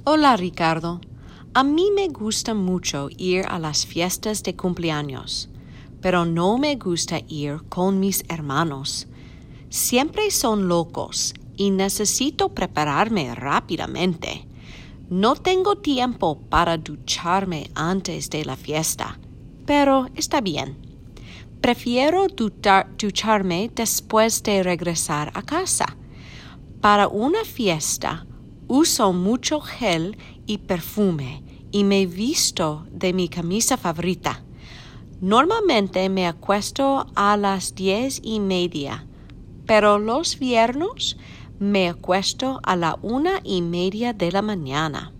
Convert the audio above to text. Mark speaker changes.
Speaker 1: Hola, Ricardo. A mí me gusta mucho ir a las fiestas de cumpleaños, pero no me gusta ir con mis hermanos. Siempre son locos y necesito prepararme rápidamente. No tengo tiempo para ducharme antes de la fiesta, pero está bien. Prefiero ducharme después de regresar a casa. Para una fiesta, uso mucho gel y perfume y me visto de mi camisa favorita. Normalmente me acuesto a las 10:30, pero los viernes me acuesto a la 1:30 de la mañana.